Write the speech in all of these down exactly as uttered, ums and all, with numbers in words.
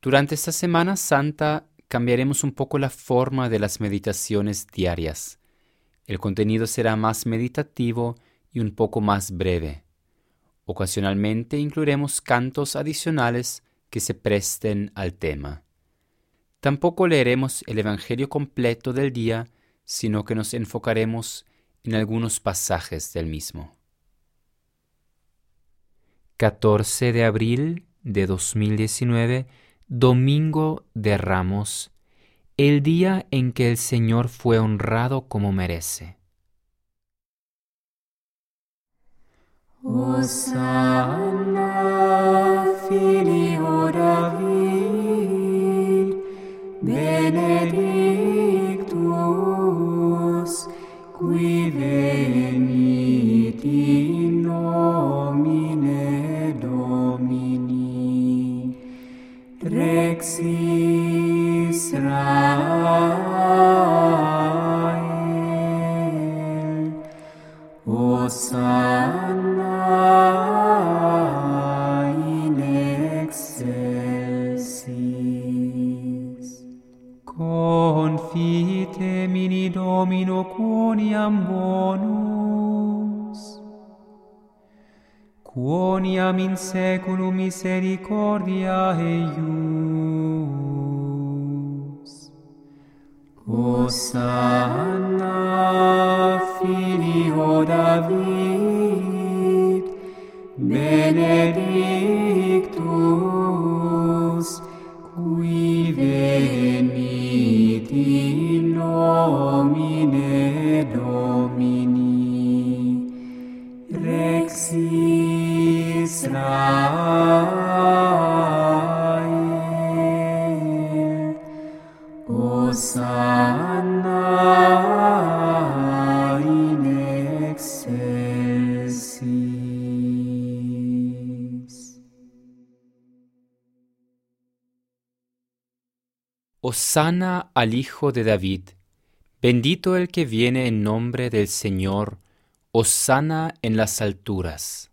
Durante esta Semana Santa cambiaremos un poco la forma de las meditaciones diarias. El contenido será más meditativo y un poco más breve. Ocasionalmente incluiremos cantos adicionales que se presten al tema. Tampoco leeremos el Evangelio completo del día, sino que nos enfocaremos en algunos pasajes del mismo. catorce de abril de dos mil diecinueve, Domingo de Ramos, el día en que el Señor fue honrado como merece. Hosanna, Filio David, benedictus, qui venit in nomine Domini, Rex Israel. Hosanna in excelsis. Confite mini Domino quoniam bonus, quoniam in saeculum misericordia eius. Hosanna, Filio David, benedictus, qui venit in nomine Domini, Rex Israel. Hosanna in excelsis. Hosanna al Hijo de David. Bendito el que viene en nombre del Señor. Hosanna en las alturas.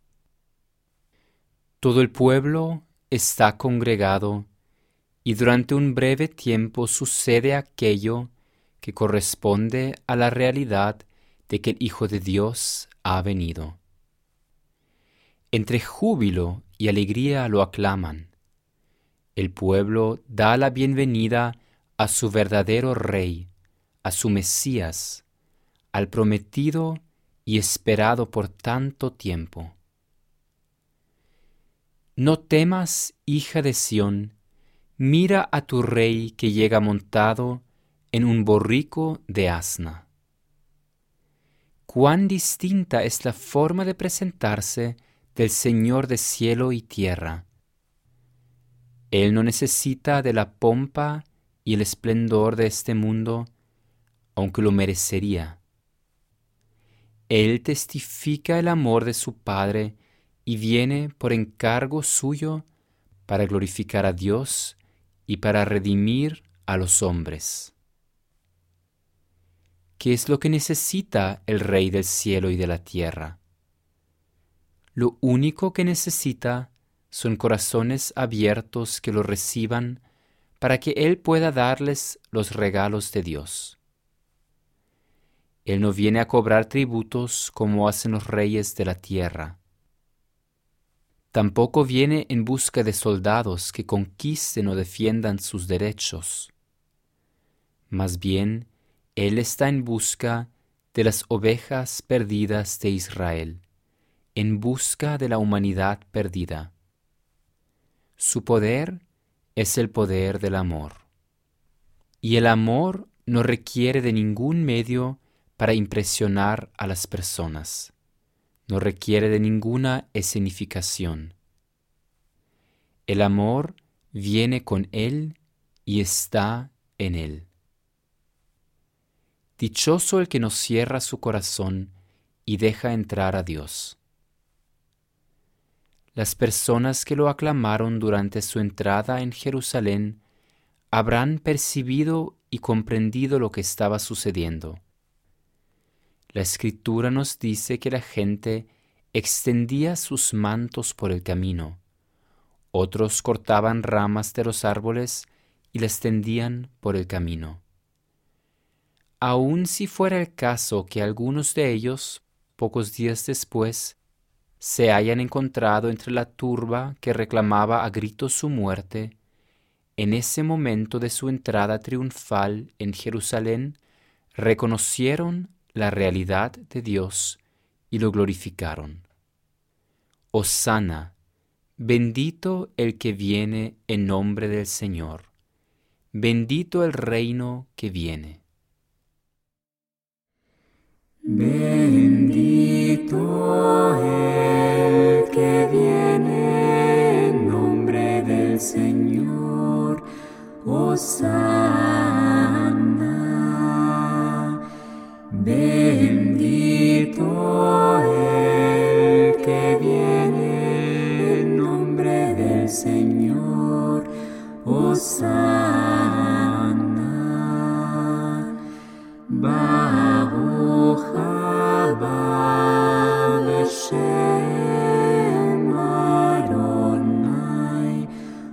Todo el pueblo está congregado, y durante un breve tiempo sucede aquello que corresponde a la realidad de que el Hijo de Dios ha venido. Entre júbilo y alegría lo aclaman. El pueblo da la bienvenida a su verdadero Rey, a su Mesías, al prometido y esperado por tanto tiempo. No temas, hija de Sión, mira a tu Rey que llega montado en un borrico de asna. Cuán distinta es la forma de presentarse del Señor de cielo y tierra. Él no necesita de la pompa y el esplendor de este mundo, aunque lo merecería. Él testifica el amor de su Padre y viene por encargo suyo para glorificar a Dios y para redimir a los hombres. ¿Qué es lo que necesita el Rey del cielo y de la tierra? Lo único que necesita son corazones abiertos que lo reciban para que Él pueda darles los regalos de Dios. Él no viene a cobrar tributos como hacen los reyes de la tierra. Tampoco viene en busca de soldados que conquisten o defiendan sus derechos. Más bien, Él está en busca de las ovejas perdidas de Israel, en busca de la humanidad perdida. Su poder es el poder del amor. Y el amor no requiere de ningún medio para impresionar a las personas. No requiere de ninguna escenificación. El amor viene con Él y está en Él. Dichoso el que no cierra su corazón y deja entrar a Dios. Las personas que lo aclamaron durante su entrada en Jerusalén habrán percibido y comprendido lo que estaba sucediendo. La Escritura nos dice que la gente extendía sus mantos por el camino, Otros cortaban ramas de los árboles y las tendían por el camino. Aun si fuera el caso que algunos de ellos, pocos días después, se hayan encontrado entre la turba que reclamaba a gritos su muerte, en ese momento de su entrada triunfal en Jerusalén, reconocieron la realidad de Dios y lo glorificaron. Hosana, bendito el que viene en nombre del Señor, bendito el reino que viene. Bendito el que viene en nombre del Señor, Hosana. Bendito el que viene en nombre del Señor, Hosana. Baruch haba b'Shem Adonai,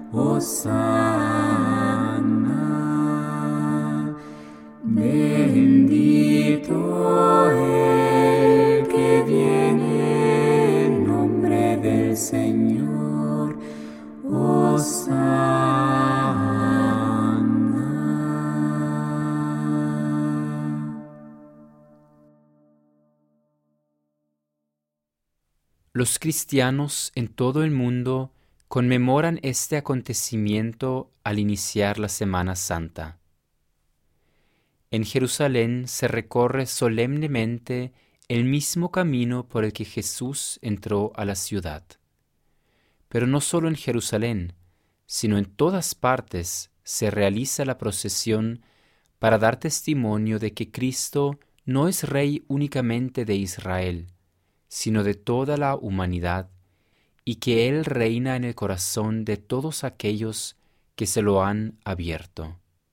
Hosana. Bendito el que viene en nombre del Señor, Hosana. Los cristianos en todo el mundo conmemoran este acontecimiento al iniciar la Semana Santa. En Jerusalén se recorre solemnemente el mismo camino por el que Jesús entró a la ciudad. Pero no solo en Jerusalén, sino en todas partes se realiza la procesión para dar testimonio de que Cristo no es Rey únicamente de Israel, sino de toda la humanidad, y que Él reina en el corazón de todos aquellos que se lo han abierto.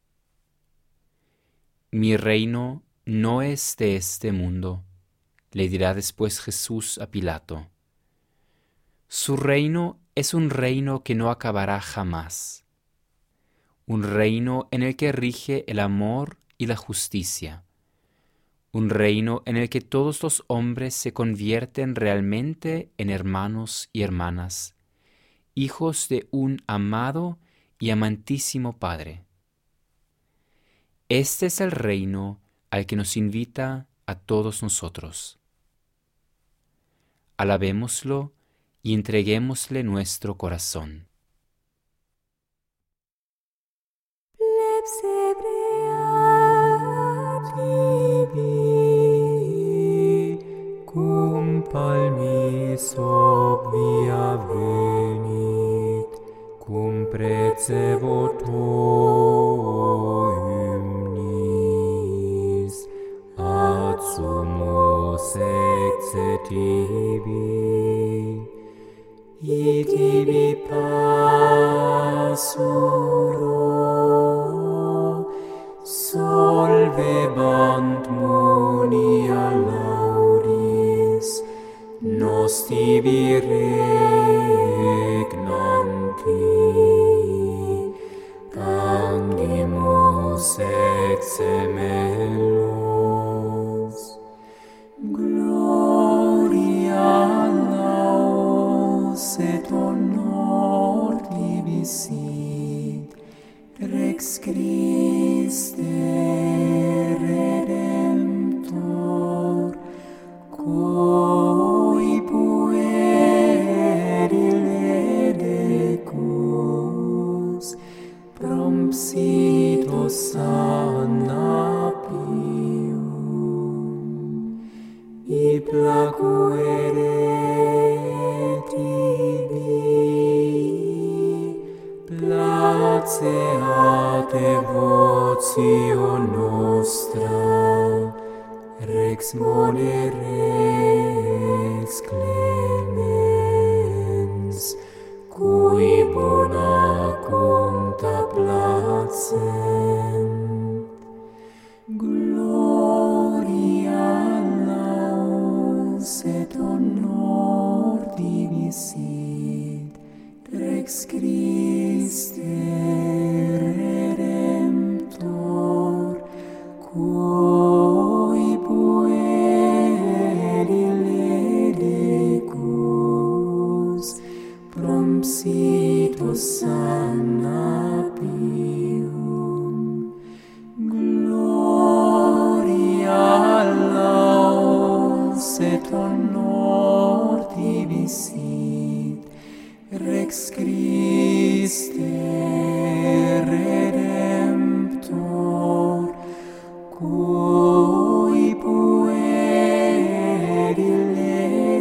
Mi reino no es de este mundo, le dirá después Jesús a Pilato. Su reino es un reino que no acabará jamás, un reino en el que rige el amor y la justicia, un reino en el que todos los hombres se convierten realmente en hermanos y hermanas, hijos de un amado y amantísimo Padre. Este es el reino al que nos invita a todos nosotros. Alabémoslo y entreguémosle nuestro corazón. Cum palmis obvia venit, cum precebot hymnis, ad sumus exet tibi, et tibi passuro, solvebant munia laudis, nos tibi regnanti, cangimus exemelos. Gloria laus et honor tibi sit, Rex Christe Redemptor, cui puerile decus, prompsit Hosanna pium, i placuere tibi, placeat devotio nostra, Rex mone Rex clemens, cui bona conta placent. Gloria laus et honor tibi sit, Rex Christe Hosanna pium. Gloria laus et honor tibi sit, Rex Christe Redemptor, cui puerile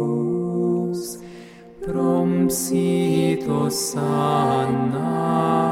decus, prompsit Hosanna.